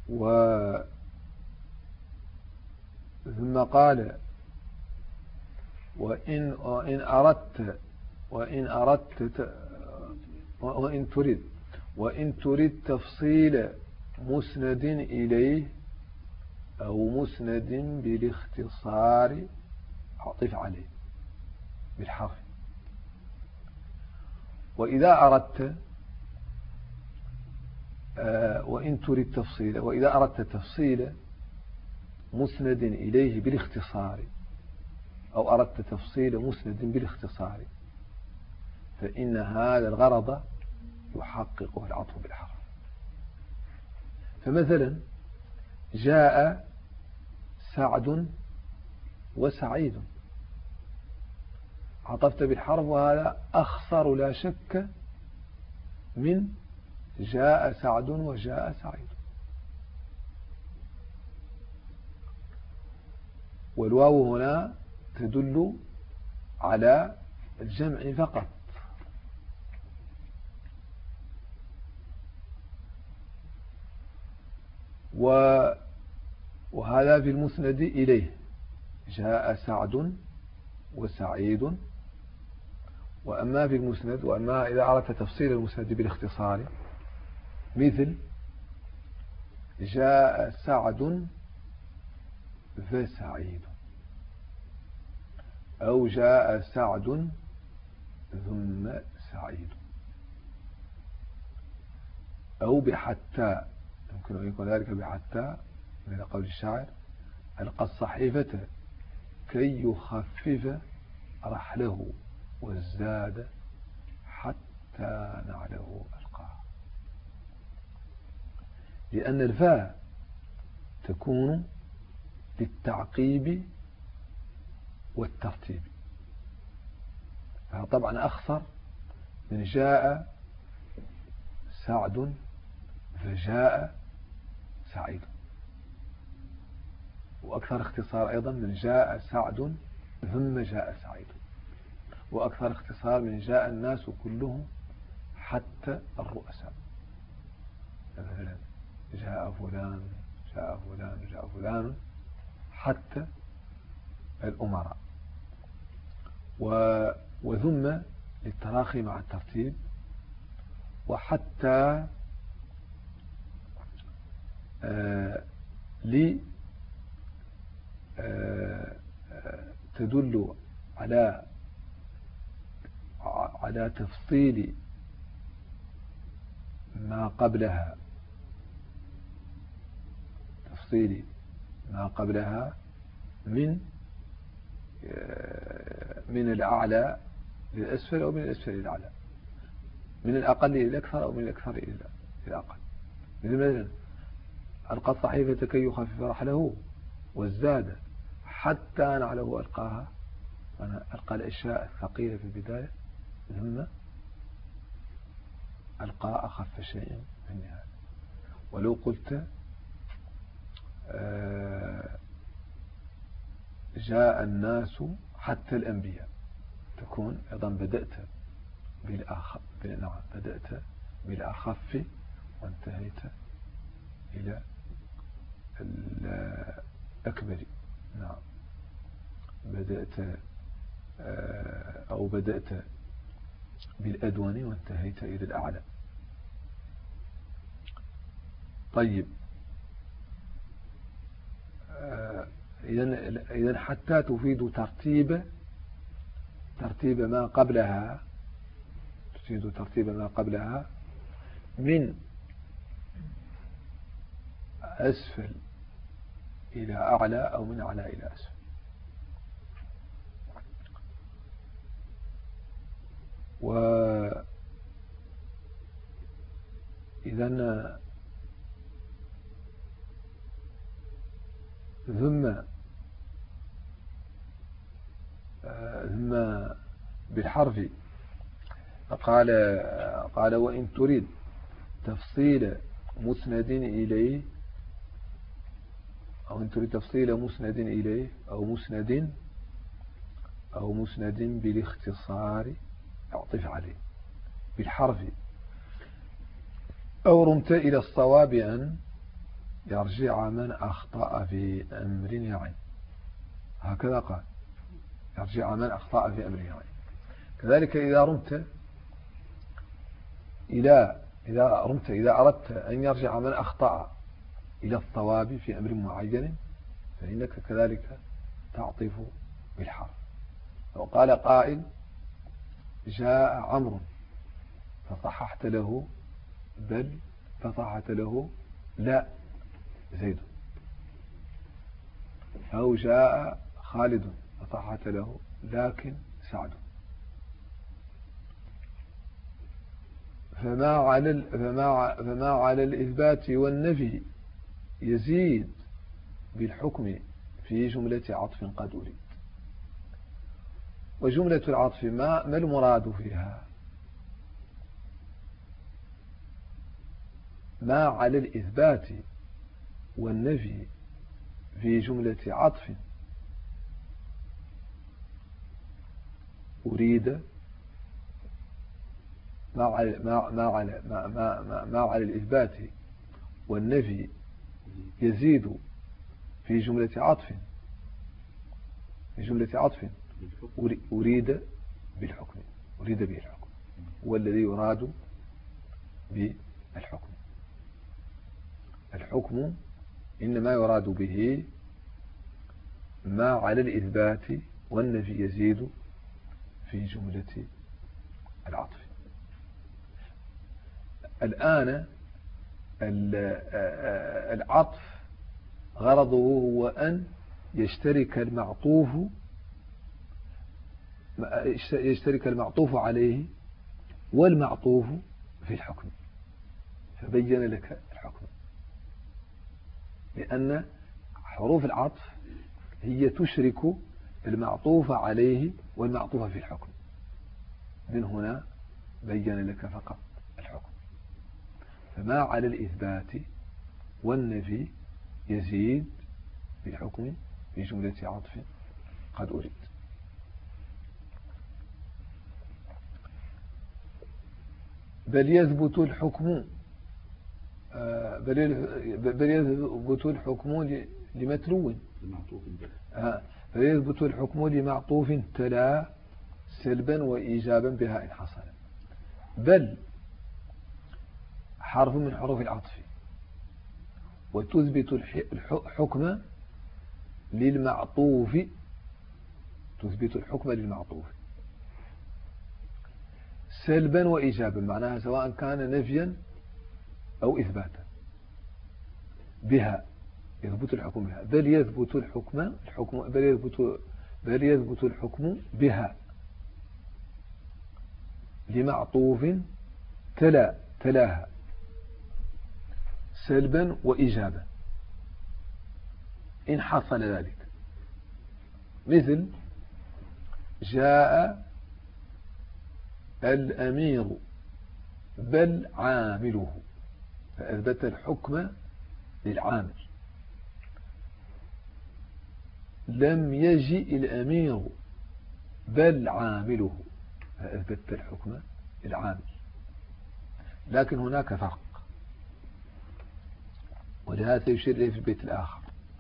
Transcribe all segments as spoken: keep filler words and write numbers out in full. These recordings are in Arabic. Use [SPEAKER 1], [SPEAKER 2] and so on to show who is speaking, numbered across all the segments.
[SPEAKER 1] و ثم قال وإن, وإن أردت وإن أردت وإن تريد وإن تريد تفصيل مسند إليه أو مسند بالاختصار عطف عليه بالحرف. وإذا أردت وإن تريد تفصيل وإذا أردت تفصيل مسند إليه بالاختصار أو أردت تفصيل مسند بالاختصار فإن هذا الغرض يحققه العطف بالحرف. فمثلا جاء سعد وسعيد، عطفت بالحرف، وهذا أخصر لا شك من جاء سعد وجاء سعيد. والواو هنا تدل على الجمع فقط. وهذا في المسند إليه جاء سعد وسعيد. وأما في المسند وأما إذا أردت تفصيل المسند بالاختصار مثل جاء سعد فسعيد أو جاء سعد ثم سعيد أو بحتى، يمكن أن يكون ذلك بحتى من قول الشاعر ألقى الصحيفة كي يخفف رحله وازداد حتى نعله ألقاه، لأن الفاء تكون للتعقيب والترتيب، فطبعا أخصر من جاء سعد فجاء سعيد، وأكثر اختصار أيضا من جاء سعد ثم جاء سعيد، وأكثر اختصار من جاء الناس كلهم حتى الرؤساء، مثلا جاء فلان جاء فلان جاء فلان حتى الأمراء. وثم للتراخي مع الترتيب، وحتى آه لي آه تدل على على تفصيل ما قبلها تفصيل ما قبلها من من الأعلى للأسفل أو من الأسفل إلى الأعلى، من الأقل إلى الأكثر أو من الأكثر إلى الأقل. مثلا ألقى الصحيفة كي يخفف رحله وازداد حتى نعله ألقاها، أنا ألقى الأشياء الثقيلة في البداية ثم ألقى أخف شيء في النهاية. ولو قلت جاء الناس حتى الأنبياء تكون أيضا بدأت بالأخف، نعم بدأت بالأخف وانتهيت إلى الأكبر، نعم بدأت أو بدأت بالأدون وانتهيت إلى الأعلى. طيب إذن حتى تفيد ترتيب ترتيب ما قبلها تفيد ترتيب ما قبلها من أسفل إلى أعلى أو من أعلى إلى أسفل. وإذن ثم ثم بالحرف قال قال وإن تريد تفصيل مسند إليه أو إن تريد تفصيل مسند إليه أو مسند أو مسند بالاختصار اعطف عليه بالحرف. أو رمت إلى الصواب أن يرجع من أخطأ في أمر يعين. هكذا قال يرجع من أخطأ في أمر يعين. كذلك إذا رمت إلى إذا رمت إذا أردت أن يرجع من أخطأ إلى الصواب في أمر معين فإنك كذلك تعطف بالحرف. لو قال قائل جاء عمرو فصححت له بل فصححت له لا زيد، أو جاء خالد فصححت له لكن سعد، فما على فما فما على الإثبات والنفي يزيد بالحكم في جملة عطف قد أريد. وجملة العطف ما ما المراد فيها؟ ما على الإثبات والنفي في جملة عطف أريد ما على ما ما على ما ما ما على الإثبات والنفي يزيد في جملة عطف في جملة عطف أريد بالحكم أريد به الحكم هو الذي يراد بالحكم. الحكم إنما يراد به ما على الإثبات والنفي يزيد في جملة العطف. الآن العطف غرضه هو أن يشترك المعطوف يشترك المعطوف عليه والمعطوف في الحكم، فبين لك الحكم، لأن حروف العطف هي تشرك المعطوف عليه والمعطوف في الحكم. من هنا بين لك فقط الحكم. فما على الإثبات والنفي يزيد بالحكم في جملة عطف قد أريد. بل يثبت الحكم بل يثبت الحكم لمتلو بل يثبت الحكم لمعطوف تلا سلبا وإيجابا بها إن حصل. بل حرف من حروف العطف وتثبت الحكم للمعطوف تثبت الحكم للمعطوف سلبا وإيجابا، معناها سواء كان نفيا أو إثباتا بها يثبت الحكم بها. بل يثبت الحكم الحكم بل يثبت بل يثبت الحكم بها لمعطوف تلا تلاها سلبا وإيجابا إن حصل ذلك. مثل جاء الأمير بل عامله فأثبت الحكم للعامل. لم يجئ الأمير بل عامله فأثبت الحكم للعامل. لكن هناك فرق، ولهذا يشير إليه في البيت الآخر.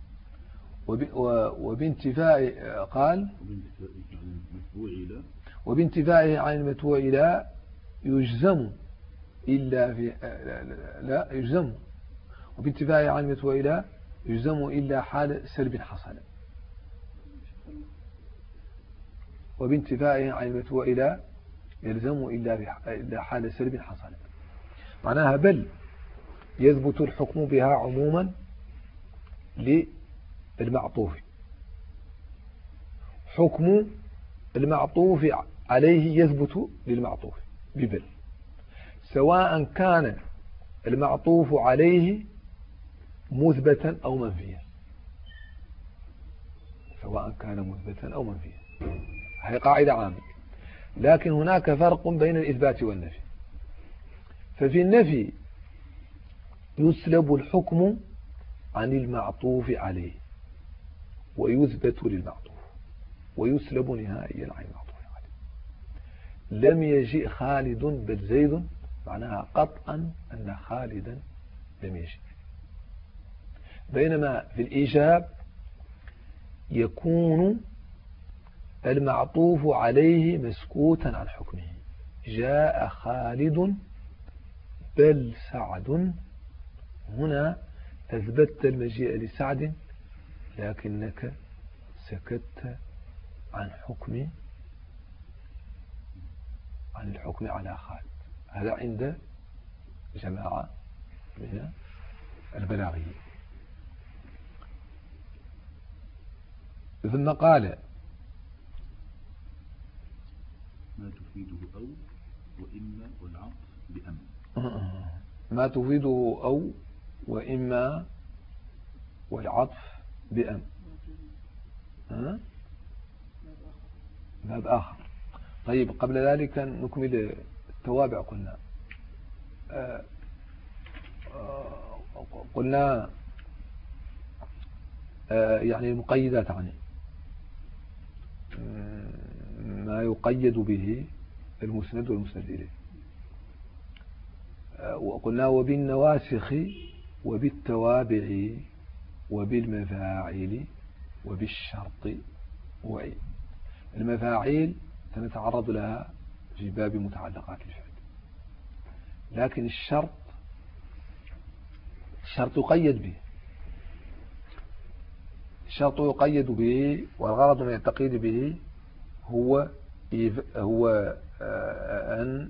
[SPEAKER 1] وبانتفاء قال وبانتفائه عن المتبوع لا يجزم إلا في لا يجزم وبانتفائه عن المتبوع لا يجزم إلا حال سلب حصل. وبانتفائه عن المتبوع لا يلزم إلا حال سلب حصل. معناها بل يثبت الحكم بها عموما للمعطوف، حكم المعطوف عليه يثبت للمعطوف ببل، سواء كان المعطوف عليه مثبتا أو منفيا سواء كان مثبتا أو منفيا. هذه قاعدة عامة. لكن هناك فرق بين الإثبات والنفي. ففي النفي يسلب الحكم عن المعطوف عليه ويثبت للمعطوف ويسلب نهائيا عن المعطوف عليه. لم يجئ خالد بل زيد، معناها قطعا أن خالدا لم يجئ. بينما في الإيجاب يكون المعطوف عليه مسكوتا عن حكمه. جاء خالد بل سعد، هنا أثبتت المجيء لسعد لكنك سكت عن حكم عن الحكم على خالد. هذا عند جماعة من البلاغيين. ثم قال
[SPEAKER 2] ما تفيده أو وإما والعطف بأم.
[SPEAKER 1] ما تفيده أو وإما والعطف بأم. باب آخر. طيب قبل ذلك نكمل التوابع. قلنا آه آه قلنا آه يعني المقيدات عنه ما يقيد به المسند والمسند إليه. آه وقلنا وبالنواسخ وبالتوابع وبالمفاعيل وبالشرط وعين. المفاعيل سنتعرض لها في باب متعلقات الفعل، لكن الشرط الشرط يقيد به الشرط يقيد به والغرض من التقييد به هو هو أن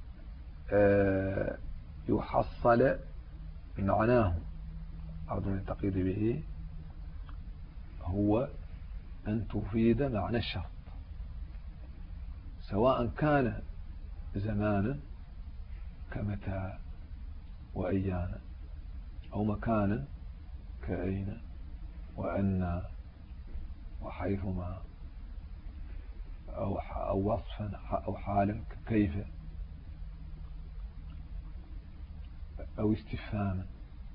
[SPEAKER 1] يحصل معناه. الغرض من التقييد به هو أن تفيد معنى الشرط، سواء كان زمانا كمتى وأيانا، أو مكانا كأين وأن وحيثما، أو أو وصفا أو حالا كيف، أو استفهاما.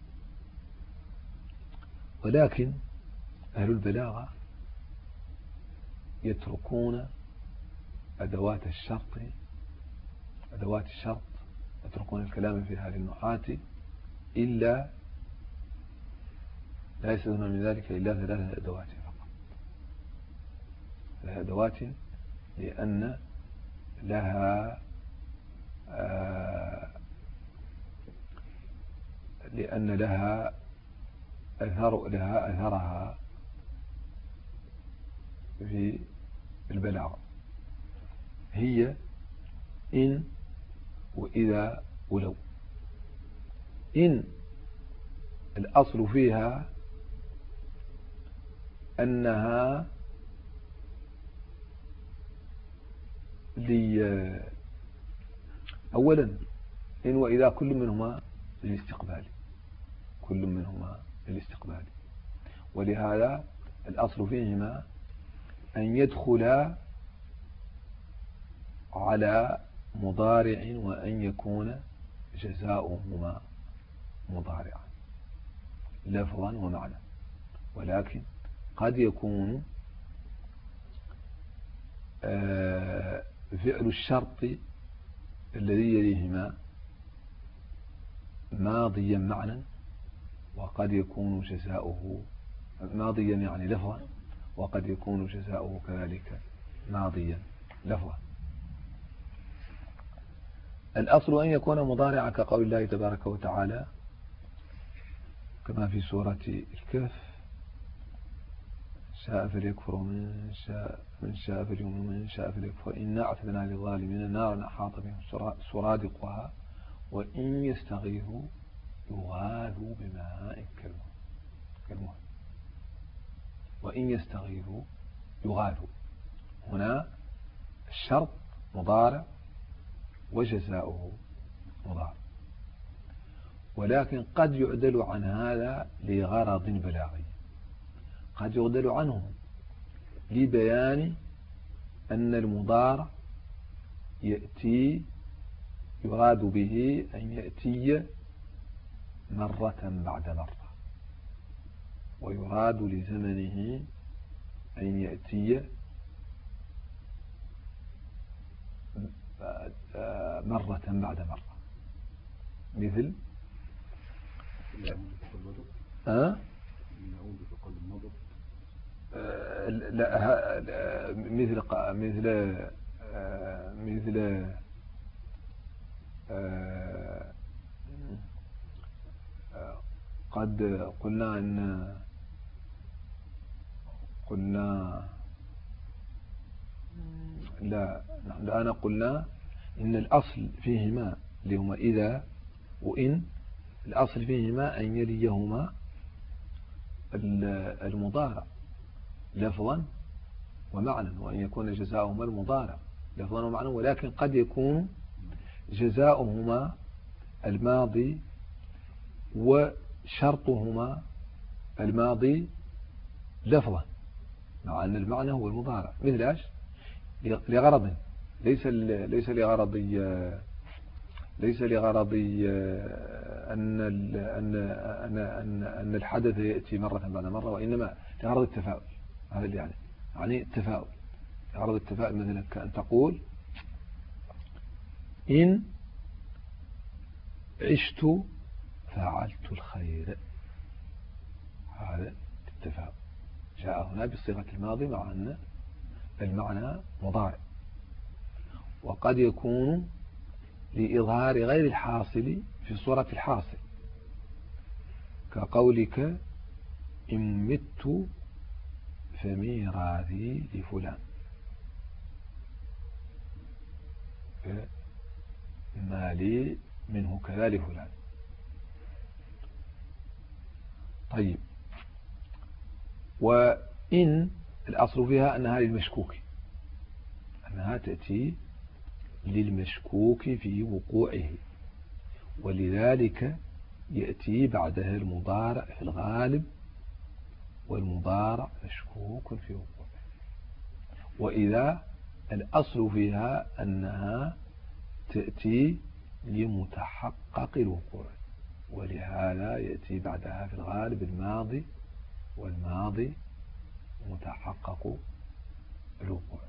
[SPEAKER 1] ولكن أهل البلاغة يتركون أدوات الشرط أدوات الشرط يتركون الكلام في هذه النحاة إلا لا يستثنون من ذلك إلا ثلاثة أدوات فقط. ثلاثة أدوات لأن لها آه لأن لها أثر لها أثرها في البلاغة، هي إن وإذا ولو. إن الأصل فيها أنها لي أولا إن وإذا كل منهما للاستقبال كل منهما للاستقبال ولهذا الأصل فيهما أن يدخل على مضارع وأن يكون جزاؤهما مضارعا لفظا ومعنى. ولكن قد يكون فعل الشرط الذي يليهما ماضيا معنى، وقد يكون جزاؤه ماضيا يعني لفظا، وقد يكون جزاؤه كذلك ماضيا لفظا. الأصل أن يكون مضارعا كقول الله تبارك وتعالى كما في سورة الكهف: شاء فليكفر من شاء من شاء فليؤمن من شاء فليكفر إنا أعتدنا للظالمين نارا أحاط بهم سرادقها وإن يستغيثوا يغاثوا بماء كالمهل وإن يستغيثوا يغاثوا. هنا الشرط مضارع وجزاؤه مضارع، ولكن قد يعدل عن هذا لغرض بلاغي، قد يعدل عنه لبيان أن المضارع يأتي يراد به أن يأتي مرة بعد مرة، ويراد لزمنه أن يأتي مرة بعد مرة. مثل أه؟ لا مثل مثل مثل قد قلنا أن قلنا لا نحن الآن قلنا إن الأصل فيهما اللي هما إذا وإن الأصل فيهما أن يليهما المضارع لفظا ومعنى، وأن يكون جزاؤهما المضارع لفظا ومعنى، ولكن قد يكون جزاؤهما الماضي وشرطهما الماضي لفظا، مع أن المعنى هو المضارع. مثل ايش؟ لغرض ليس ليس لغرض ليس لغرض أن أن أن أن أن الحدث يأتي مرة بعد مرة، وإنما لغرض التفاؤل. هذا اللي يعني يعني التفاؤل، لغرض التفاؤل. مثلا كأن تقول إن عشت فعلت الخير، هذا التفاؤل جاء هنا بصيغة الماضي مع أن المعنى مضارع. وقد يكون لإظهار غير الحاصل في صورة الحاصل، كقولك إن مت فميراثي لفلان، ما لي منه كذا لفلان. طيب، وإن الأصل فيها أنها للمشكوك، أنها تأتي للمشكوك في وقوعه، ولذلك يأتي بعدها المضارع في الغالب، والمضارع مشكوك في وقوعه. وإذا الأصل فيها أنها تأتي لمتحقق الوقوع، ولهذا يأتي بعدها في الغالب الماضي، والماضي متحقق الوقوع.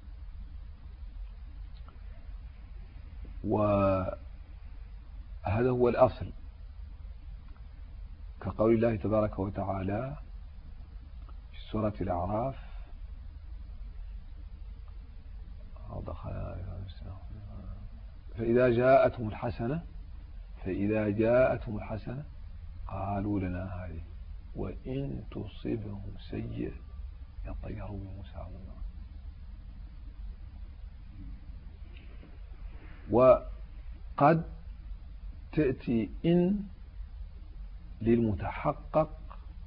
[SPEAKER 1] وهذا هو الأصل، كقول الله تبارك وتعالى في سورة الأعراف: فإذا جاءتهم الحسنة فإذا جاءتهم الحسنة قالوا لنا هذه وإن تصبهم سيئة يطيروا بموسى ومن. وقد تأتي إن للمتحقق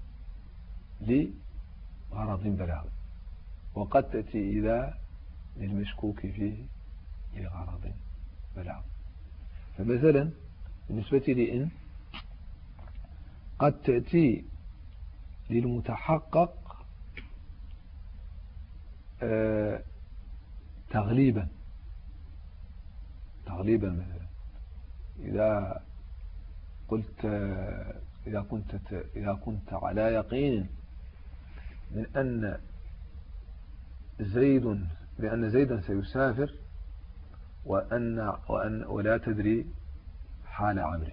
[SPEAKER 1] لغرض بلاغي، وقد تأتي إذا للمشكوك فيه لغرض بلاغي. فمثلا بالنسبة لإن قد تأتي للمتحقق آه تغليبا تغليبا مثلا إذا قلت إذا كنت إذا كنت على يقين من أن زيد بأن زيدا سيسافر وأن وأن ولا تدري حال عمره،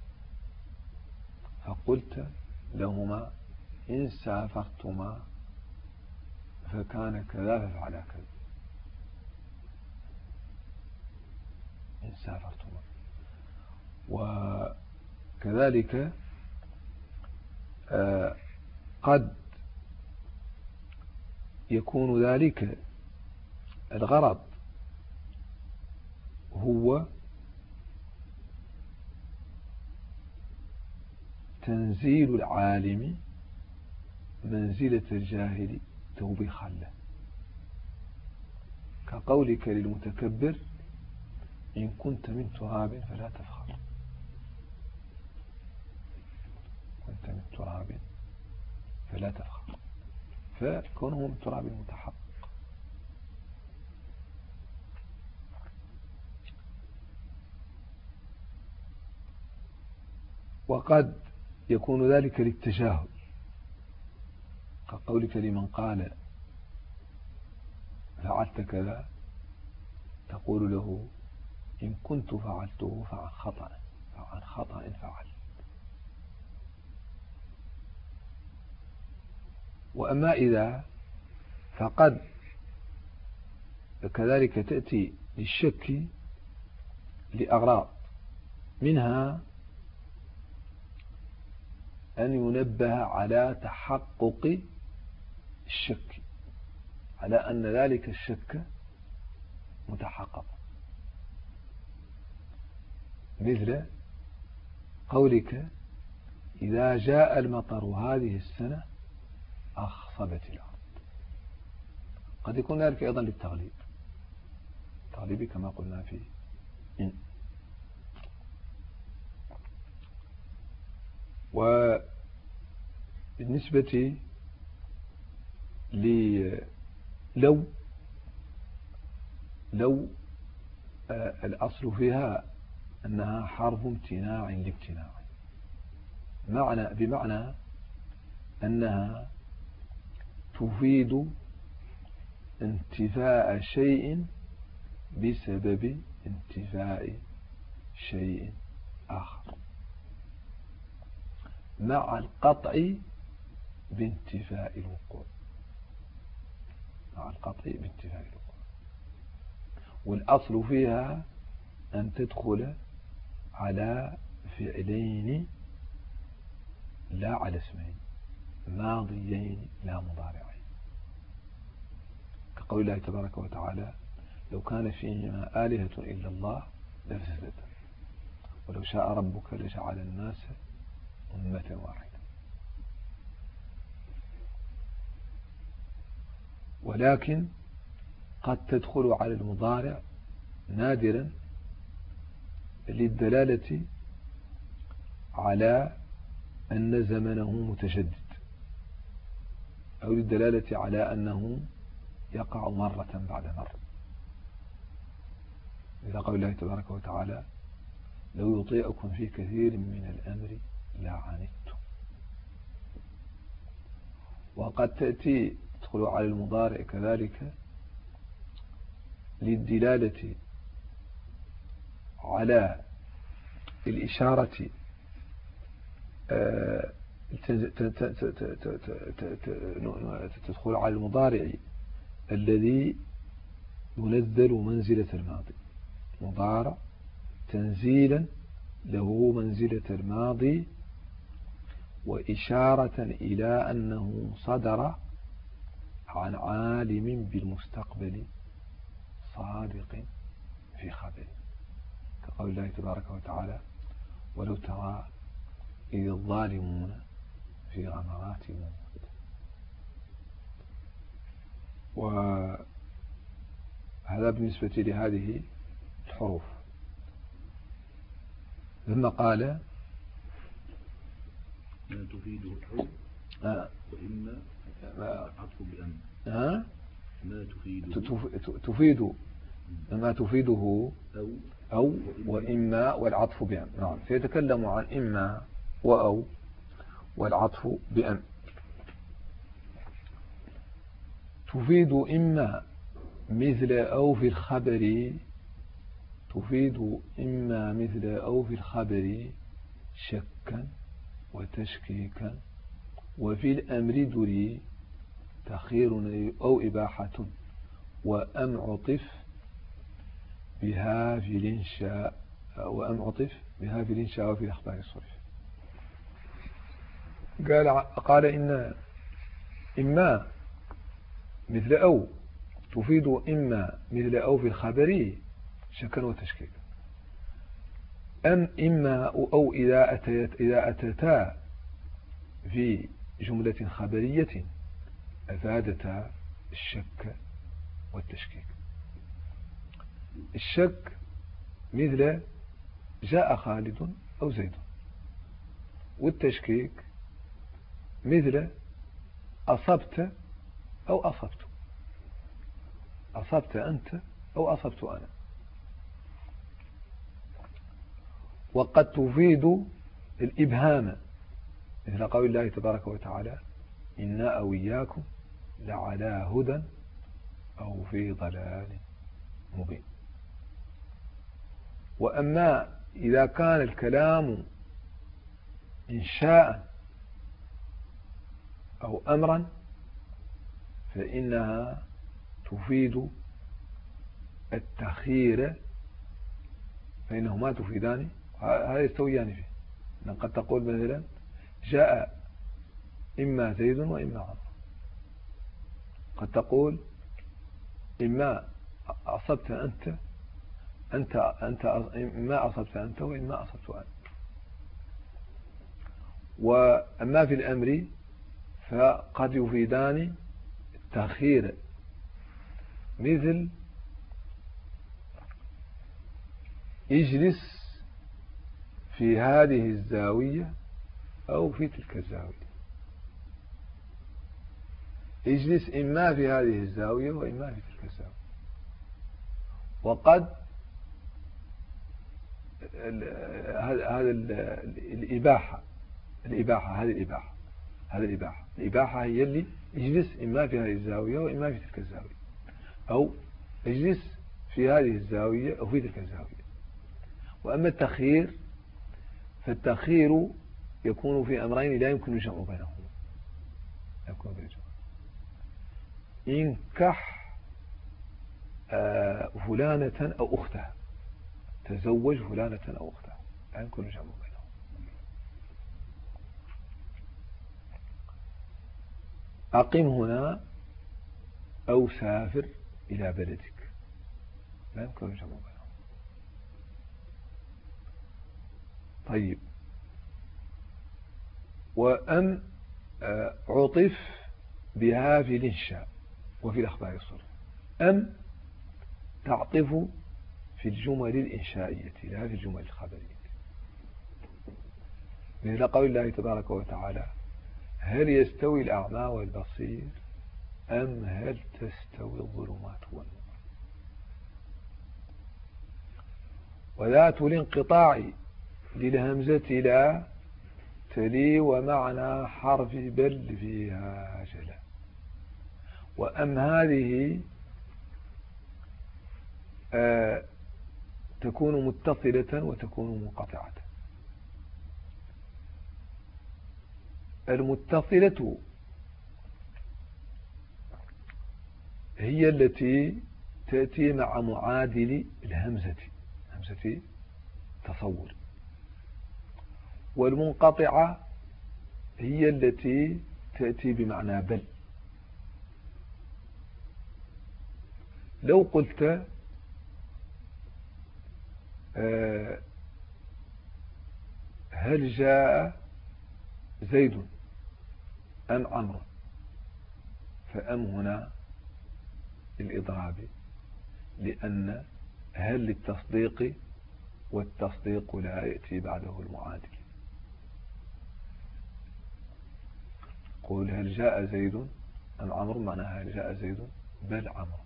[SPEAKER 1] فقلت لهما إن سافرتما فكان كذا ففعلا كذا، إن سافرتما. وكذلك آه قد يكون ذلك الغرض هو تنزيل العالم منزلة الجاهل توبيخا له، كقولك للمتكبر إن كنت من تراب فلا تفخر، كنت من تراب فلا تفخر، فكونه من تراب متحقق. وقد يكون ذلك للتجاهل، كقولك لمن قال فعلت كذا تقول له إن كنت فعلته فعن خطأ فعن خطأ فعل. وأما إذا فقد كذلك تأتي للشك لأغراض، منها أن ينبه على تحقق الشك، على أن ذلك الشك متحقق، مثل قولك إذا جاء المطر هذه السنة أخصبت الأرض. قد يكون ذلك أيضا للتغليب، التغليب كما قلنا فيه إن. وبالنسبة لو لو الأصل فيها أنها حرف امتناع لامتناع، معنى بمعنى أنها تفيد انتفاء شيء بسبب انتفاء شيء آخر، مع القطع بانتفاء الوقوع، مع القطع بانتفاء الوقوع. والأصل فيها أن تدخل على فعلين لا على اسمين، ماضيين لا مضارعين، كقول الله تبارك وتعالى لو كان فيهما آلهة إلا الله لفسدتا ولو شاء ربك لجعل الناس أمة واحدة. ولكن قد تدخل على المضارع نادرا للدلالة على أن زمنه متجدد، أو للدلالة على أنه يقع مرة بعد مرة، إذا قول الله تبارك وتعالى لو يطيعكم في كثير من الأمر لعنتم. وقد تأتي تدخل على المضارع كذلك للدلالة على الإشارة تدخل على المضارع الذي ينزل منزلة الماضي، مضارع تنزيلا له منزلة الماضي، وإشارة إلى أنه صدر عن عالم بالمستقبل صادق في خبره، كقول الله تبارك وتعالى ولو ترى إذ الظالمون في غمرات الموت. وهذا بالنسبة لهذه الحروف. ثم قال
[SPEAKER 2] ما تفيده الحروف
[SPEAKER 1] آه
[SPEAKER 2] وإما عطف بأن
[SPEAKER 1] آه
[SPEAKER 2] ما تفيده
[SPEAKER 1] تفيد ما تفيده
[SPEAKER 2] أو
[SPEAKER 1] أو وإما والعطف بأن. نعم، فيتكلم عن إما وأو والعطف بأن. تفيد إما مثل أو في الخبر، تفيد إما مثل أو في الخبر شكا وتشكيكا، وفي الأمر دري تخير أو إباحة، وأم عطف بها في الإنشاء وأم عطف بها في الإنشاء وفي الأخبار الصرف. قال قال إن إما مثل أو تفيد إما مثل أو في الخبر شكا وتشكيكا. أم إما أو إذا أتيت إذا أتتا في جملة خبرية أفادتا الشك والتشكيك. الشك مثل جاء خالد أو زيد، والتشكيك مثل أصبت أو أصبت، أصبت أنت أو أصبت أنا. وقد تفيد الإبهام مثل قول الله تبارك وتعالى إنا أو إياكم لعلى هدى أو في ضلال مبين. وأما إذا كان الكلام إنشاء أو أمرا فإنها تفيد التخيير، فإنهما تفيدان، هذا يستويان فيه. قد تقول مثلا جاء إما زيد وإما عمرو، قد تقول إما أصبت أنت أنت أنت إما أصبت أنت وإما أصبت أنت. وأما في الأمر فقد يفيدان التأخير، مثل اجلس في هذه الزاوية أو في تلك الزاوية. اجلس إما في هذه الزاوية وإما في تلك الزاوية. وقد هذا الإباحة الإباحة هذه الإباحة هذه الإباحة الإباحة هي اللي اجلس إما في هذه الزاوية وإما في تلك الزاوية، أو اجلس في هذه الزاوية أو في تلك الزاوية. وأما التخيير فالتخيير يكون في أمرين لا يمكن الجمع بينهما، يكون بالجمع. انكح فلانة أو أختها، تزوج فلانة أو أختها، لا يمكن الجمع بينهما. أقم هنا أو سافر إلى بلدك، لا يمكن الجمع بينهما. طيب، وأم عطف بها في الإنشاء وفي الأخبار الصرف. أم تعطف في الجمل الإنشائية لا في الجمل الخبرية، مثل قول الله تبارك وتعالى هل يستوي الأعمى والبصير أم هل تستوي الظلمات والنور. وذات الانقطاع للهمزة لا تلي ومعنى حرف بل فيها جلا. وأم هذه آه تكون متصلة وتكون منقطعة. المتصلة هي التي تأتي مع معادل الهمزة، همزة تصور. والمنقطعة هي التي تأتي بمعنى بل. لو قلت آه هل جاء زيد أم عمرو، فأم هنا للإضراب، لأن هل للتصديق والتصديق لا يأتي بعده المعادل. قول هل جاء زيد أم عمرو معناها هل جاء زيد بل عمرو،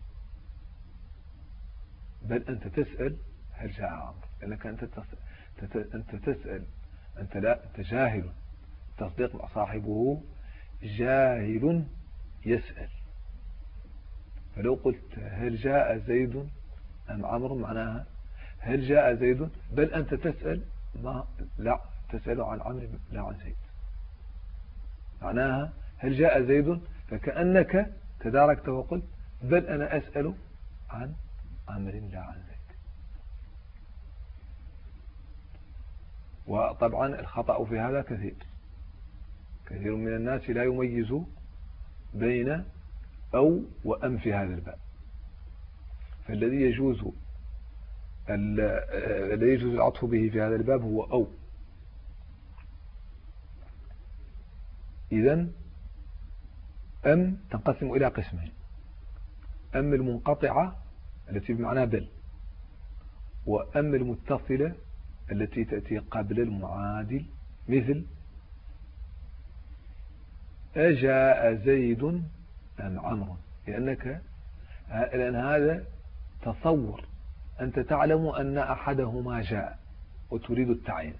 [SPEAKER 1] بل أنت تسأل هل جاء عمرو، لأنك أنت أنت تسأل، أنت لا أنت جاهل. تصديق مع صاحبه جاهل يسأل. فلو قلت هل جاء زيد أم عمرو معناها هل جاء زيد بل أنت تسأل ما لا تسأل عن عمرو لا عن زيد، معناها هل جاء زيد فكأنك تداركت وقلت بل أنا أسأل عن عمرو لا عن زيد. وطبعا الخطأ في هذا كثير، كثير من الناس لا يميز بين أو وأم في هذا الباب. فالذي يجوز الذي يجوز العطف به في هذا الباب هو أو. إذن أم تنقسم إلى قسمين: أم المنقطعة التي بمعنى بل، وأم المتصلة التي تأتي قبل المعادل، مثل أجاء زيد أم عمرو، لأنك لأن هذا تصور، أنت تعلم أن أحدهما جاء وتريد التعيين،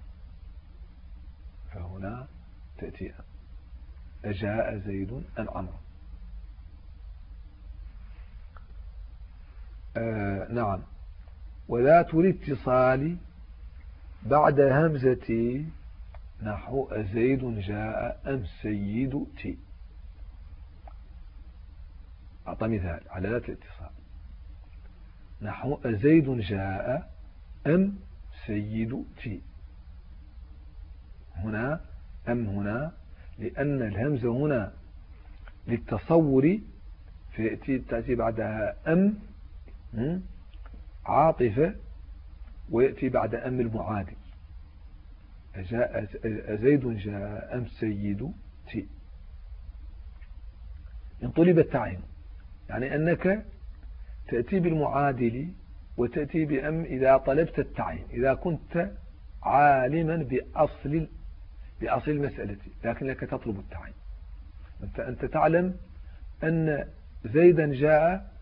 [SPEAKER 1] فهنا تأتي أجاء زيد أم عمرو. آه نعم. وذات الاتصال بعد همزة نحو زيد جاء أم سيد تي. أعطى مثال علامات الاتصال نحو زيد جاء أم سيد تي. هنا أم هنا لأن الهمزة هنا للتصور فيأتي تأتي بعدها أم عاطفة ويأتي بعد أم المعادل. جاء زيد جاء أم سيد تي. إن طلب التعيين يعني أنك تأتي بالمعادل وتأتي بأم إذا طلبت التعيين، إذا كنت عالما بأصل بأصل المسألة لكنك تطلب التعيين. أنت أنت تعلم أن زيدا جاء،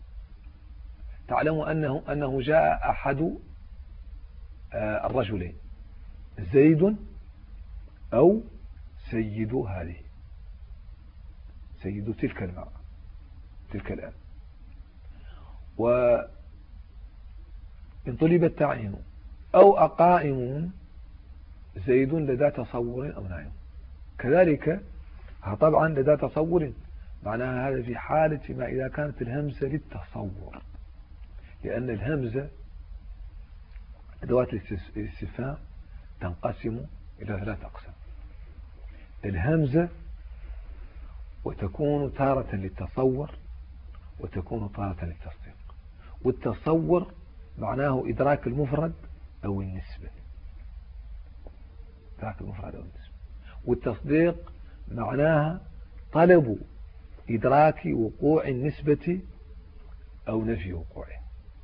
[SPEAKER 1] تعلم أنه أنه جاء أحد الرجلين زيد أو سيد هذه، سيد تلك المرأة تلك الآن. وإن طلب التعيين أو أقائم زيد لدى تصور أو نائم كذلك. طبعا لدى تصور معناها هذا في حالة ما إذا كانت الهمزة للتصور، لأن الهمزة أدوات الاستفهام تنقسم إلى ثلاث أقسام. الهمزة وتكون تارة للتصور وتكون تارة للتصديق. والتصور معناه إدراك المفرد أو النسبة، إدراك المفرد أو النسبة. والتصديق معناها طلب إدراك وقوع النسبة أو نفي وقوعه.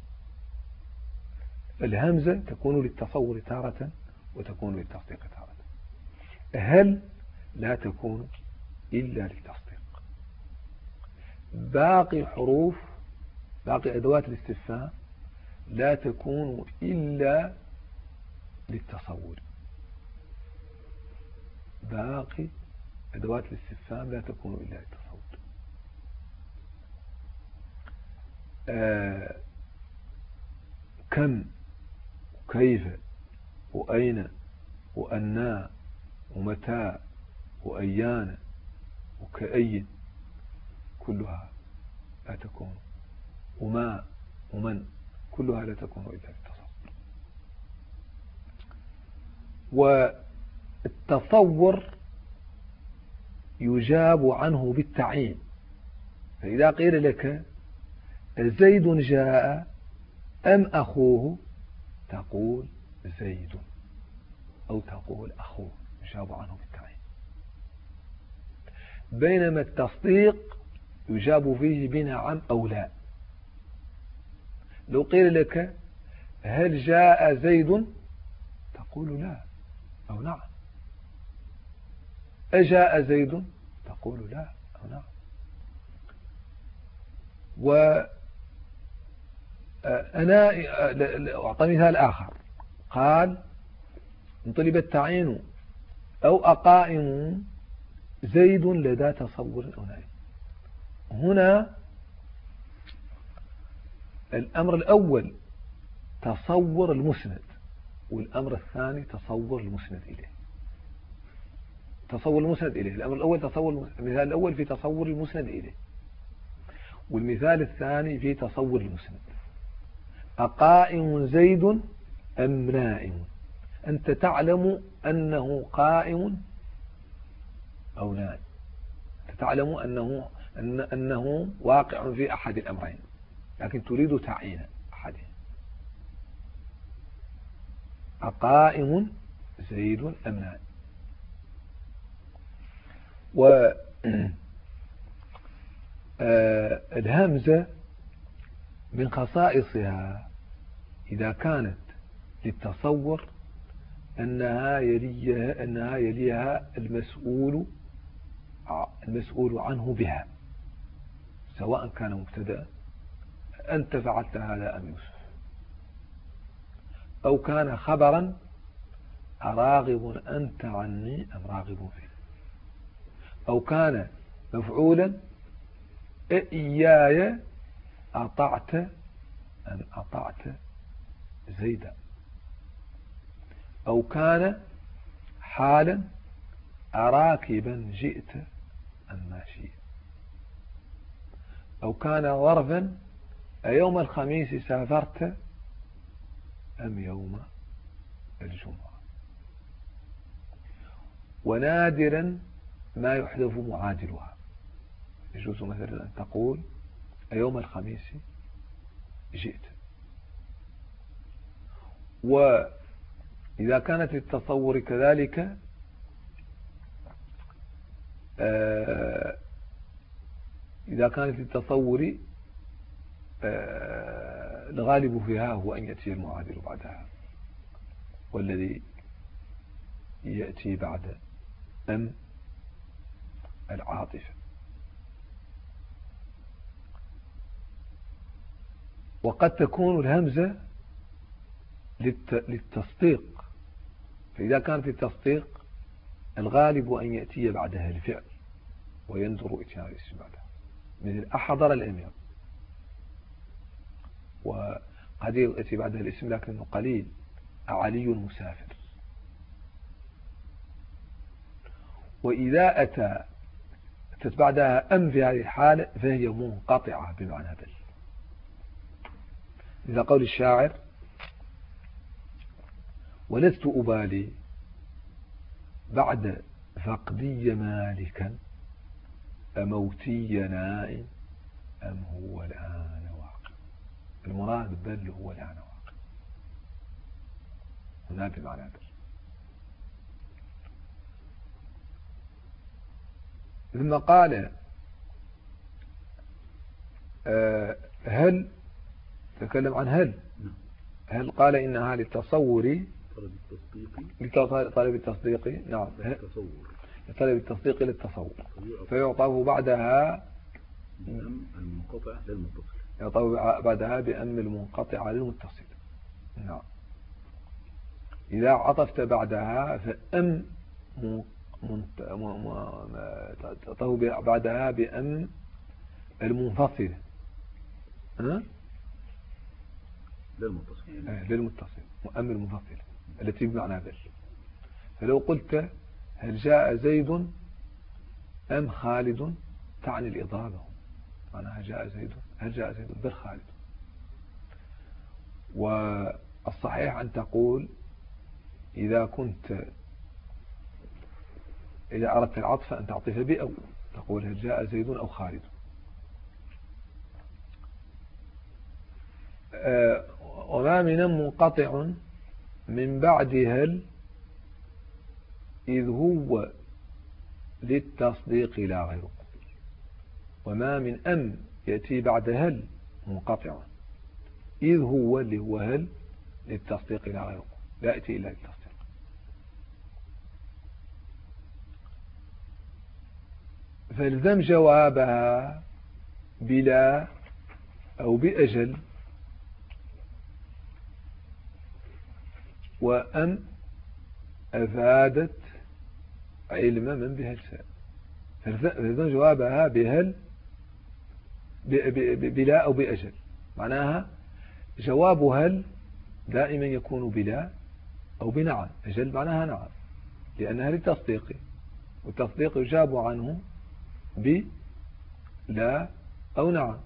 [SPEAKER 1] الهمزة تكون للتصور تارة وتكون للتصديق تارة. هل لا تكون إلا للتصديق. باقي حروف باقي أدوات الاستفهام لا تكون إلا للتصور. باقي أدوات الاستفهام لا تكون إلا للتصور. آه كم وكيف وأين وأنا ومتى وأيان وكأي كلها لا تكون، وما ومن كلها لا تكون إلا للتصور. والتصور يجاب عنه بالتعيين. فإذا قيل لك زيد جاء أم أخوه تقول زيد أو تقول أخوه، يجاب عنه بالتعيين. بينما التصديق يجاب فيه بنعم أو لا. لو قيل لك هل جاء زيد تقول لا أو نعم. أجاء زيد تقول لا أو نعم. وأنا أعطى مثال آخر قال إن طلب التعيين أو أقائم زيد لدى تصور أو نائم. هنا الأمر الأول تصور المسند، والأمر الثاني تصور المسند إليه. تصور المسند إليه الأمر الأول تصور المثال الأول في تصور المسند إليه، والمثال الثاني في تصور المسند. أقائم زيد أم نائم. أنت تعلم أنه قائم أو نائم، أنت تعلم أنه أن أنه واقع في أحد الأمرين لكن تريد تعيين أحدهم. أقائم زيد أم نائم. والهمزة من خصائصها إذا كانت للتصور أنها يليها أنها يليها المسؤول المسؤول عنه بها، سواء كان مبتدا أنت فعلت هذا أم يوسف، أو كان خبرا أراغب أنت عني أم راغب فيه، أو كان مفعولا إياي أطعت أم أطعت زيدا، أو كان حالا أراكبا جئت أم ماشيا، أو كان ظرفا أيوم الخميس سافرت أم يوم الجمعة. ونادرا ما يحذف معادلها. يجوز مثلا أن تقول أيوم الخميس جئت. وإذا كانت للتصور كذلك آه إذا كانت للتصور آه الغالب فيها هو أن يأتي المعادل بعدها، والذي يأتي بعد أم العاطفة. وقد تكون الهمزة للتصديق، فإذا كانت للتصديق الغالب أن يأتي بعدها الفعل ويندر إتيان الاسم بعدها، مثل أحضر الأمير، وقد يأتي بعدها الاسم لكنه قليل، أعلي مسافر. وإذا أتى أتت بعدها أم في هذه الحالة فهي منقطعة بمعنى بل. إذا قول الشاعر ولست أبالي بعد فقدي مالكا أموتي نائم أم هو الآن واقع. المراد بل هو الآن واقع هنا بمعنى بل. ثم قال هل، تكلم عن هل هل قال إنها للتصور لطلب التصديق. نعم لطلب التصديق للتصور، فيعطاه بعدها
[SPEAKER 2] بأم المنقطع للمتصل،
[SPEAKER 1] يعطاه بعدها بأم المنقطع للمتصل. نعم إذا عطفت بعدها فأم تعطاه بعدها بأم المنفصلة
[SPEAKER 2] للمتصل
[SPEAKER 1] للمتصل وأم المنفصلة التي بمعنى بل. فلو قلت هل جاء زيد أم خالد تعني الإضافة، معناها جاء زيد، هل جاء زيد بل خالد. والصحيح أن تقول إذا كنت إذا أردت العطف أن تعطف بأو، تقول هل جاء زيد أو خالد. أه وما من منقطع من بعد هل إذ هو للتصديق لا غيره. وما من أم يأتي بعد هل منقطع إذ هو اللي هو هل للتصديق لا غيره، لا يأتي إلا للتصديق. فالزم جوابها بلا أو بأجل وأن أفادت علم من بهل ساء. فالزم جوابها بهل بلا أو بأجل، معناها جواب هل دائما يكون بلا أو بنعم، أجل معناها نعم لأنها للتصديق، والتصديق يجاب عنه بلا أو نعم.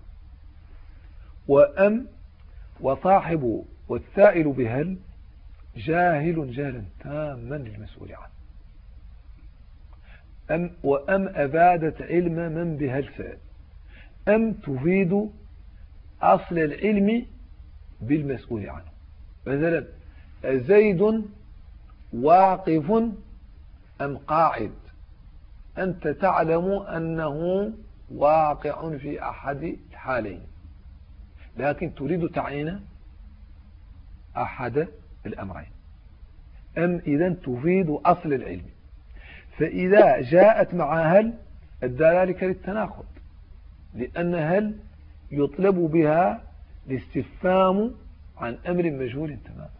[SPEAKER 1] وأم وصاحب والسائل بهل جاهل جهلا تاما للمسؤول عنه. أم وأم أفادت علم من بهل سائل. أم تفيد أصل العلم بالمسؤول عنه. مثلا زيد واقف أم قاعد، أنت تعلم أنه واقع في أحد الحالين، لكن تريد تعيين أحد الأمرين. أم إذن تفيد أصل العلم، فإذا جاءت مع هل أدى ذلك للتناقض، لأن هل يطلب بها الاستفهام عن أمر مجهول تماما،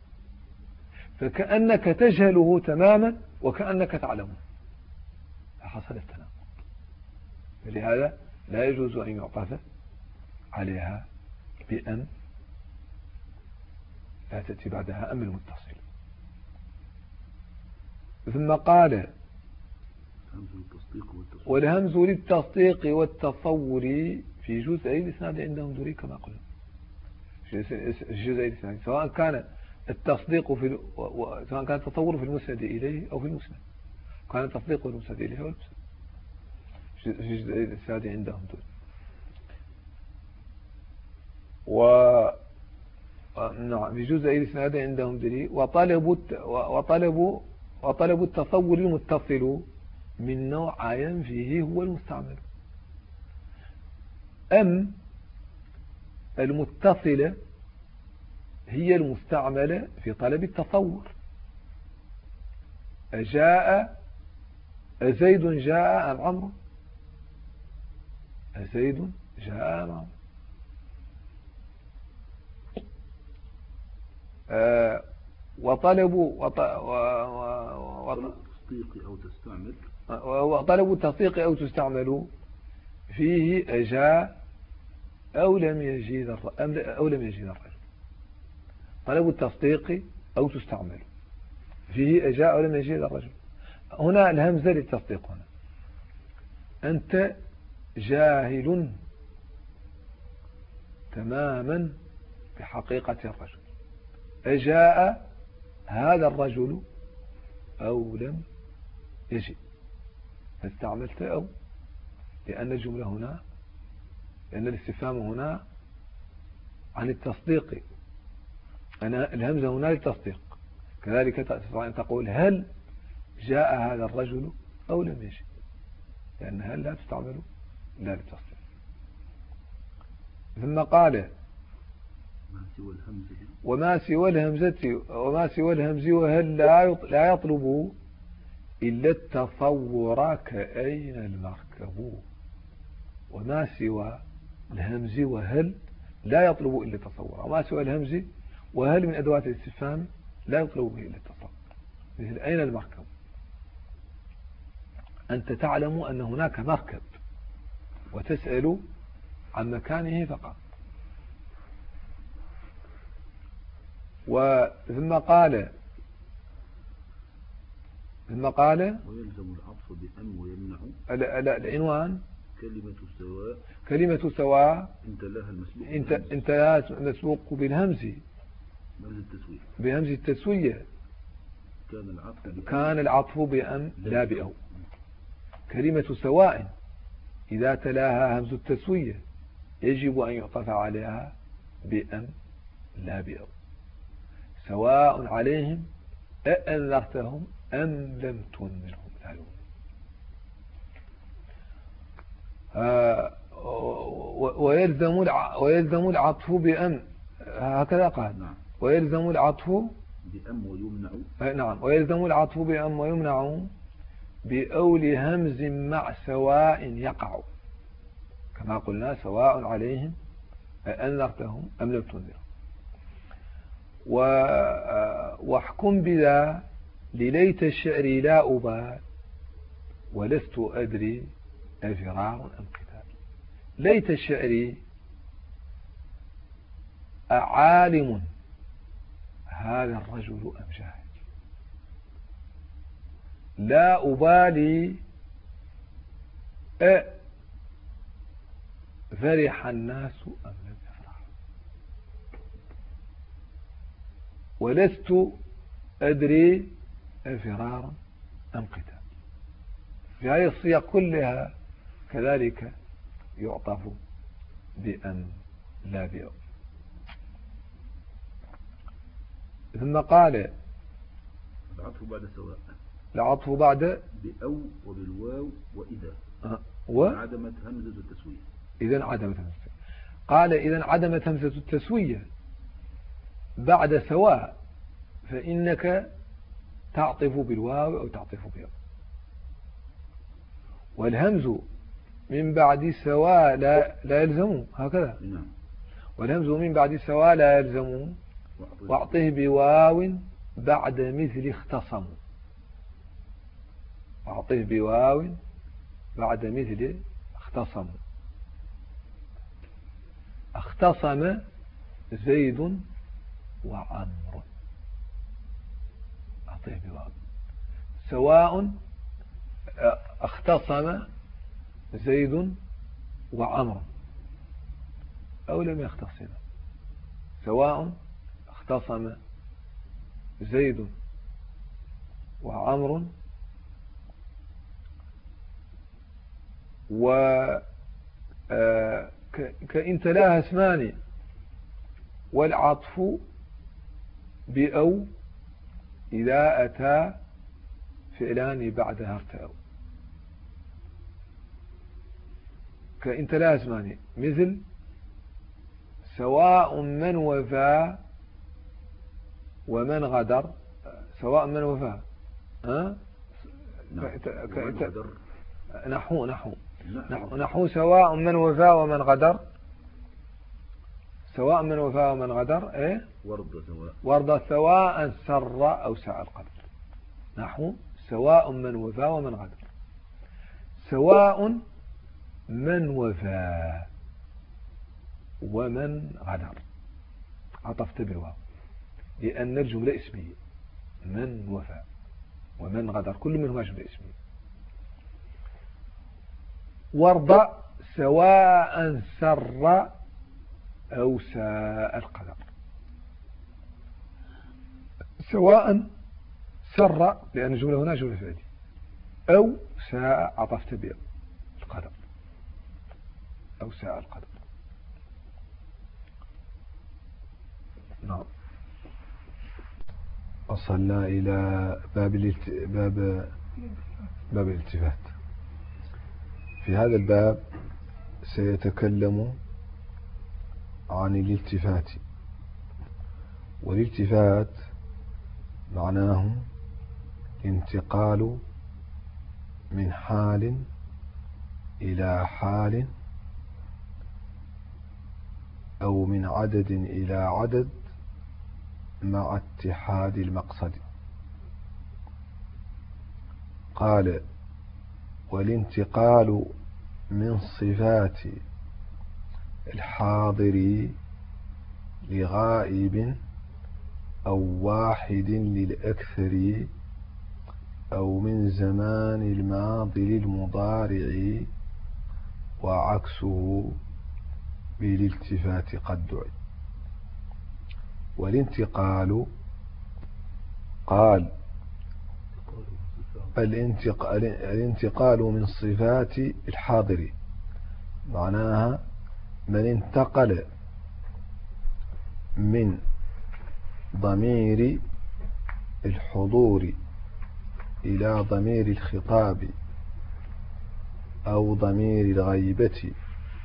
[SPEAKER 1] فكأنك تجهله تماما وكأنك تعلمه، فحصل التناقض. فلهذا لا يجوز أن يعطف عليها بأن لا تأتي بعدها أم المتصل. ثم قال والهمز للتصديق والتصور في جزئي الإسناد عندهم دري كما قلنا، جزئي الإسناد سواء كان التصديق في سواء كان التصور في المسند إليه أو في المسند، كان التصديق في المسند إليه أو المسند في جزئي الإسناد عندهم دري. و نعم في جزئي الإسناد عندهم دري. وطلبوا وطلبوا وطلبوا التصور المتصل من نوع عين فيه هو المستعمل. أم المتصلة هي المستعملة في طلب التصور. أجاء أزيد جاء عن عمرو، أزيد جاء عن عمرو. أه وطلبوا وط... و... و...
[SPEAKER 2] تصديق أو تستعمل
[SPEAKER 1] وطلبوا التصديق أو تستعمل فيه أجاء أو لم يجيد الرجل أو لم يجيد الرجل. طلبوا التصديق أو تستعمل فيه أجاء أو لم يجيد الرجل. هنا الهمزة للتصديق. هنا أنت جاهل تماما بحقيقة الرجل. أجاء هذا الرجل أو لم يجي، فاستعملت أو، لأن الجملة هنا لأن الاستفهام هنا عن التصديق، أنا الهمزة هنا للتصديق. كذلك تستطيع أن تقول هل جاء هذا الرجل أو لم يجي، لأن هل لا تستعمل لا للتصديق. ثم قال وما سوى الهمزة وما سوى الهمز وهل لا يطلب إلا التصور كأين المركب. وما سوى الهمز وهل لا يطلب إلا التصور. وما سوى الهمز وهل من أدوات الاستفهام لا يطلب به إلا التصور، مثل أين المركب. أنت تعلم أن هناك مركب وتسأل عن مكانه فقط. وثم قال ثم قال
[SPEAKER 2] ويلزم العطف بأن ويمنع
[SPEAKER 1] العنوان
[SPEAKER 2] كلمة سواء
[SPEAKER 1] كلمة سواء
[SPEAKER 2] انت لها المسبوق
[SPEAKER 1] انت انت لها المسبوق بالهمز
[SPEAKER 2] التسوية
[SPEAKER 1] بهمز التسوية.
[SPEAKER 2] كان العطف بأن
[SPEAKER 1] كان العطف بأن لا بأو. كلمة سواء إذا تلاها همز التسوية يجب أن يعطف عليها بأن لا بأو. سواء عليهم أأنذرتهم أم لم تنذرهم لا يؤمنون. آه ويلزم ويلزم العطف بأن، هكذا قال.
[SPEAKER 2] نعم.
[SPEAKER 1] ويلزم العطف
[SPEAKER 2] بأم ويمنع
[SPEAKER 1] نعم ويلزم العطف بأم ويمنع بأول همز مع سواء يقع، كما قلنا سواء عليهم أأنذرتهم أم لم تنذرهم. واحكم بذا لليت الشعر لا أبال ولست أدري أفرار أم قتال. ليت الشعر أعالم هذا الرجل أم جاهل. لا أبالي أفرح الناس أم لم يفرحوا. ولست أدري أفرارا أم قتال. في هذه الصيغ كلها كذلك يعطف بأن لا بأو. ثم قال
[SPEAKER 2] العطف بعد سواء
[SPEAKER 1] العطف بعد
[SPEAKER 2] بأو وبالواو وإذا
[SPEAKER 1] و
[SPEAKER 2] عدمت همزة التسوية.
[SPEAKER 1] إذا عدمت همزة التسوية. قال إذا عدمت همزة التسوية بعد سواء فإنك تعطف بالواو أو تعطف بأو. والهمز من بعد سواء لا, لا يلزم، هكذا.
[SPEAKER 2] نعم.
[SPEAKER 1] والهمز من بعد سواء لا يلزم واعطه بواو بعد مثل اختصم. واعطه بواو بعد مثل اختصم. اختصم زيد وعمر. اعطه بواو. سواء اختصم زيد وعمر. أو لم يختصم، سواء اختصم زيد وعمر و كإن تلاها اسمان والعطف بأو إذا أتى فعلان بعدها ارتأوا. كإن تلاها اسمان مثل سواء من وفى ومن غدر. سواء من وفى ها نحو نحو نحو نحو سواء من وفى ومن غدر. سواء من وفى ومن غدر ايه
[SPEAKER 2] ورد سواء
[SPEAKER 1] ورد سواء سر أو ساء القدر. نحو سواء من وفى ومن غدر. سواء من وفى ومن غدر عطفت بالواو لأن الجملة اسمية. من وفى ومن غدر كل منهما جملة اسمية. ورد سواء سر أو ساء القدر. سواء سر لأن الجملة هنا جملة فعلية أو ساء عطفت به القدر أو ساء القدر. نعم. وصلنا إلى باب الالت... باب باب الالتفات. في هذا الباب سيتكلم عن الالتفات. والالتفات معناه انتقال من حال إلى حال أو من عدد إلى عدد مع اتحاد المقصد. قال والانتقال من صفات الحاضر لغائب أو واحد للأكثر أو من زمان الماضي للمضارع وعكسه بالالتفات قد دعي. والانتقال قال الانتقال, الانتقال من صفات الحاضر معناها من انتقل من ضمير الحضور إلى ضمير الخطاب أو ضمير الغيبة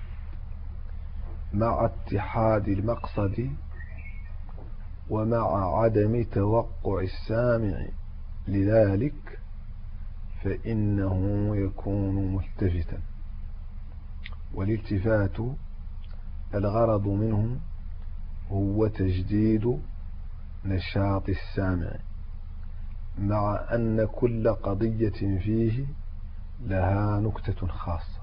[SPEAKER 1] مع اتحاد المقصد ومع عدم توقع السامع لذلك فإنه يكون ملتفتا. والالتفات الغرض منه هو تجديد نشاط السامع مع أن كل قضية فيه لها نكتة خاصة.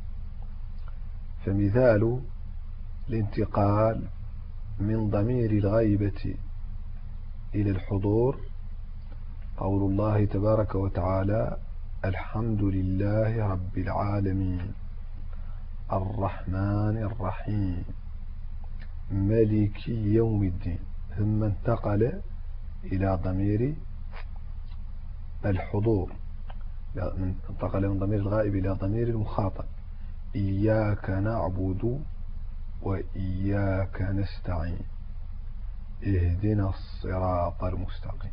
[SPEAKER 1] فمثال الانتقال من ضمير الغيبة إلى الحضور قول الله تبارك وتعالى الحمد لله رب العالمين الرحمن الرحيم مالك يوم الدين. ثم انتقل إلى ضمير الحضور انتقل من ضمير الغائب إلى ضمير المخاطب إياك نعبد وإياك نستعين اهدنا الصراط المستقيم.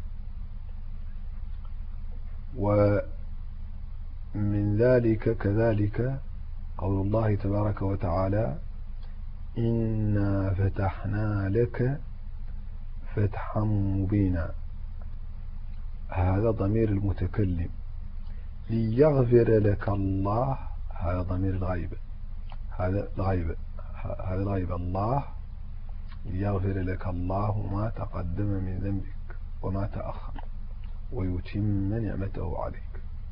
[SPEAKER 1] ومن ذلك كذلك قول الله تبارك وتعالى إنا فتحنا لك فتحا مبينا. هذا ضمير المتكلم. ليغفر لك الله هذا ضمير الغيبة. هذا الغيبة هذا الغيبة الله ليغفر لك الله ما تقدم من ذنبك وما تأخر ويتم نعمته عليك.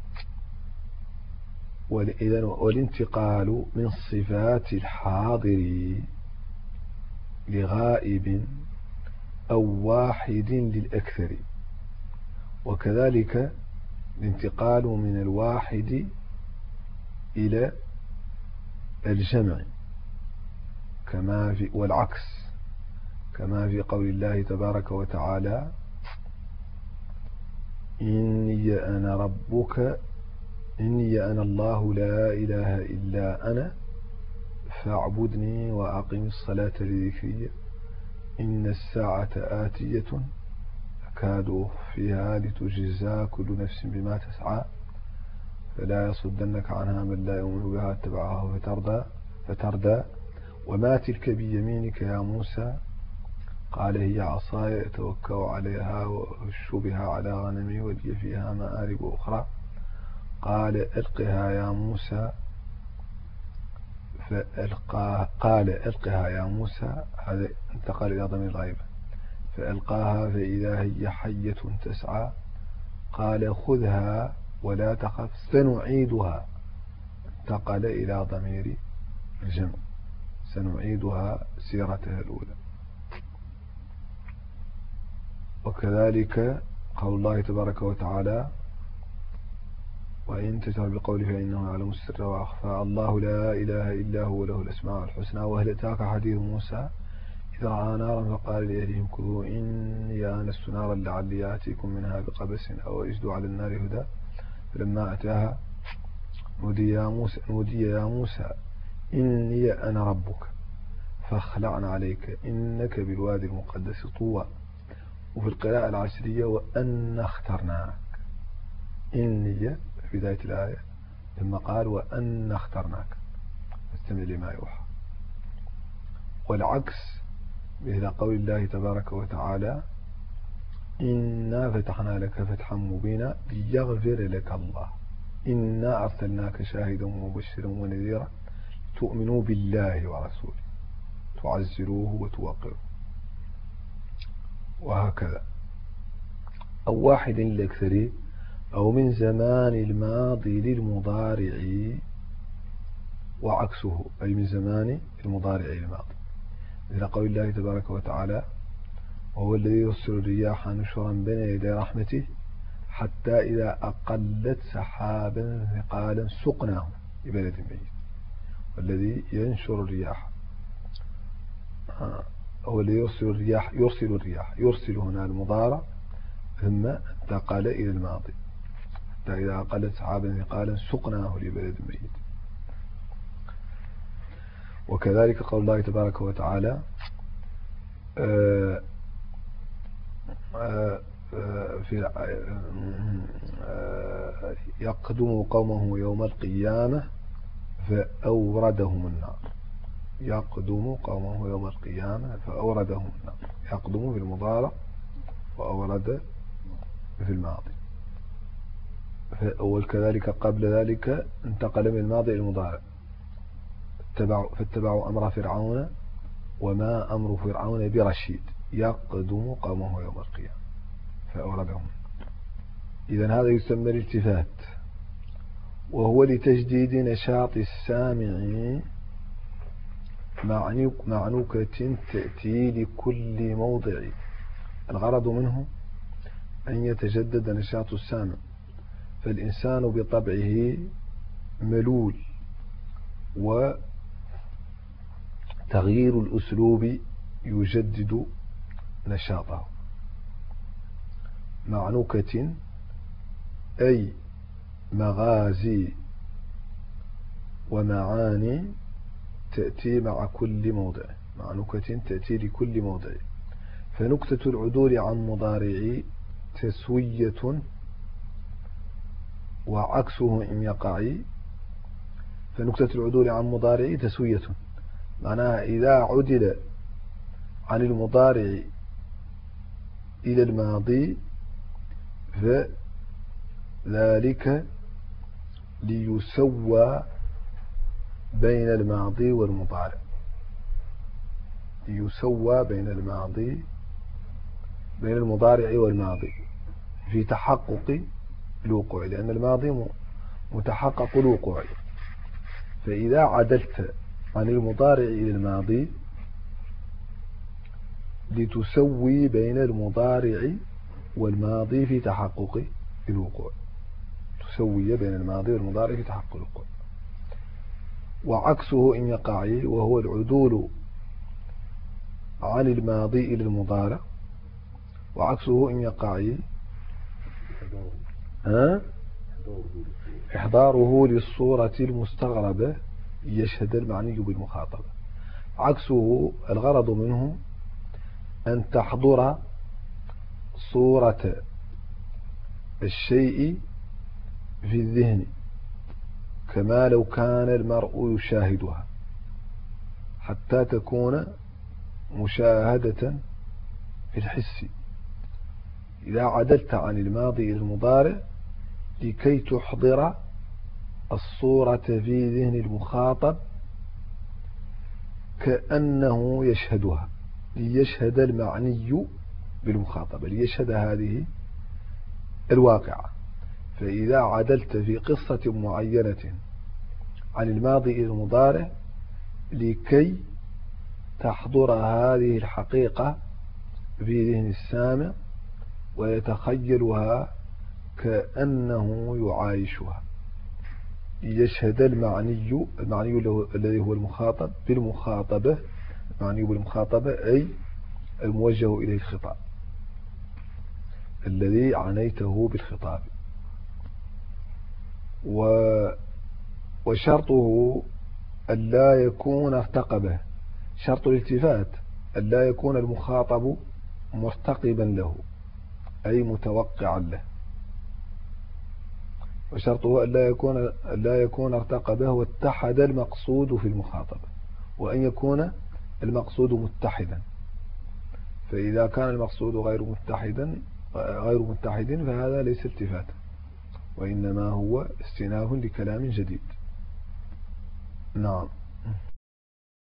[SPEAKER 1] والانتقال من صفات الحاضر لغائب أو واحد للأكثر. وكذلك الانتقال من الواحد إلى الجمع كما في والعكس كما في قول الله تبارك وتعالى إني أنا ربك إني أنا الله لا إله إلا أنا فاعبدني وأقم الصلاة لذكري إن الساعة آتية أكاد أخفيها لتجزى كل نفس بما تسعى فلا يصدنك عنها من لا يؤمن بها اتبعها فتردى فتردى وما تلك بيمينك يا موسى قال هي عصاي أتوكأ عليها وأهش بها على غنمي ولي فيها مآرب أخرى قال ألقها يا موسى فألقاها قال ألقها يا موسى هذا انتقل إلى ضمير الغيبة فألقاها فإذا هي حية تسعى قال خذها ولا تخف سنعيدها انتقل إلى ضمير الجمع سنعيدها سيرتها الأولى. وكذلك قول الله تبارك وتعالى وإن تجهر بقوله فإنه يعلم السر وأخفى الله لا إله إلا هو له الأسماء الحسنى. وهل أتاك حديث موسى إذ رأى نارا فقال لأهلهم كثوا إني آنست نارا لعلي آتيكم منها بقبس أو أجد على النار هدى فلما أتاها نودي يا موسى, نودي يا موسى إني أنا ربك فاخلعن عليك إنك بالوادي المقدس طوى. وفي القراءة العشرية وأن اخترناك إني في بداية الآية ثم قال وأن اخترناك استمع لما يوحى. والعكس مثل قول الله تبارك وتعالى إنا فتحنا لك فتحا مبينا ليغفر لك الله إنا أرسلناك شاهدا ومبشرا ونذيرا تؤمنوا بالله ورسوله تعزروه وتوقروه وهكذا. أو واحد للأكثر أو من زمان الماضي للمضارع وعكسه أي من زمان المضارع للماضي مثل قول الله تبارك وتعالى وهو الذي يرسل الرياح نشرا بين يدي رحمته حتى إذا أقلت سحابا ثقالا سقناه لبلد ميت. والذي ينشر الرياح هو الذي يرسل الرياح يرسل الرياح يرسل هنا المضارع ثم انتقل إلى الماضي حتى إذا أقلت سحابا ثقالا سقناه لبلد ميت. وكذلك قول الله تبارك وتعالى آآ آآ في يقدم قومه يوم القيامة فأوردهم النار يقدم قومه يوم القيامة فأوردهم النار يقدم في المضارع وأورد في الماضي. وكذلك قبل ذلك انتقل من الماضي إلى المضارع فاتبعوا أمر فرعون وما أمر فرعون برشيد يقدم قومه يوم القيامة فأوردهم. إذن هذا يسمى الالتفات وهو لتجديد نشاط السامع مع نكت تأتي لكل موضع. الغرض منه أن يتجدد نشاط السامع فالإنسان بطبعه ملول وتغيير الأسلوب يجدد نشاطه. مع نكت أي مغازي ومعاني تأتي مع كل موضع مع نكت تأتي لكل موضع. فنكتة العدول عن مضارع تسوية وعكسه إن يقع. فنكتة العدول عن مضارع تسوية معناها إذا عدل عن المضارع إلى الماضي فذلك ليسوى بين الماضي والمضارع ليسوى بين الماضي بين المضارع والماضي في تحقق الوقوع لأن الماضي متحقق الوقوع. فإذا عدلت عن المضارع إلى الماضي لتسوي بين المضارع والماضي في تحقق الوقوع تسوي بين الماضي والمضارع في تحقق الوقوع. وعكسه إن يقع وهو العدول عن الماضي إلى المضارع، وعكسه إن يقع ها؟ إحضاره للصورة المستغربة يشهد المعني بالمخاطبة. عكسه الغرض منه أن تحضر صورة الشيء في الذهن كما لو كان المرء يشاهدها، حتى تكون مشاهدة في الحس. إذا عدلت عن الماضي إلى المضارع لكي تحضر الصورة في ذهن المخاطب كأنه يشهدها، ليشهد المعني بالمخاطبة، ليشهد هذه الواقعة. فإذا عدلت في قصة معينة عن الماضي إلى المضارع لكي تحضر هذه الحقيقة في ذهن السامع ويتخيلها كأنه يعايشها، يشهد المعني المعني الذي هو المخاطب بالمخاطبة، المعني بالمخاطبة أي الموجه إليه الخطاب الذي عنيته بالخطاب. وشرطه ألا يكون ارتقبه، شرط الالتفات ألا يكون المخاطب مرتقبا له أي متوقعا له، وشرطه ألا يكون ألا يكون ارتقبه واتحد المقصود في المخاطبة، وأن يكون المقصود متحدا. فإذا كان المقصود غير متحدا غير متحد فهذا ليس التفاتا، وإنما هو استئناف لكلام جديد. نعم.